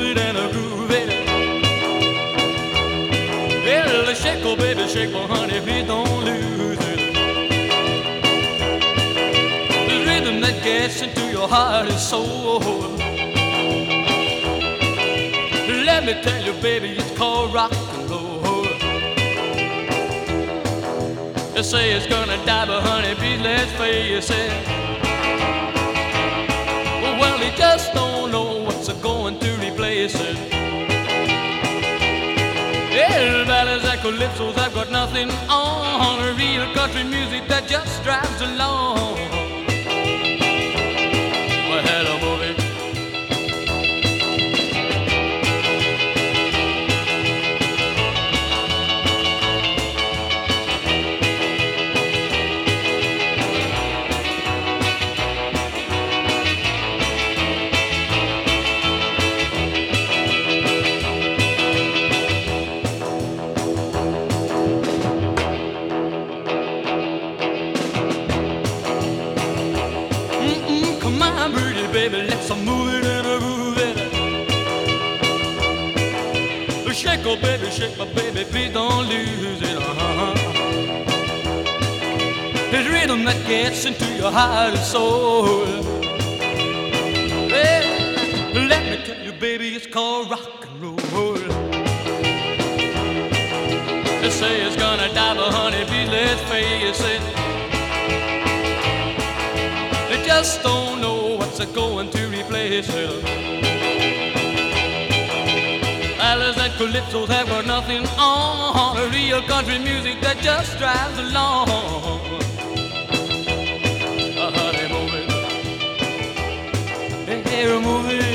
it and a groove it. Well, shake, oh baby, shake, oh honey, please don't lose it. The rhythm that gets into your heart and soul. Let me tell you, baby, it's called rock and roll. They say it's gonna die, but honey, please let's face it. Well, they just don't know what's going to replace it. Yeah, ballads and calypsos, I've got nothing on. Real country music that just drives along. Well, hello, movie. Come on, pretty baby, let's move it and groove it. Shake, oh baby, shake, my baby, please don't lose it. It's rhythm that gets into your heart and soul. Well, let me tell you, baby, it's called rock and roll. They say it's gonna die, but honey, please let's face it. They just don't know what's going to replace it. Ballads and calypsos have got nothing on. Real country music that just drives along. Honey, move it. Hey, move it.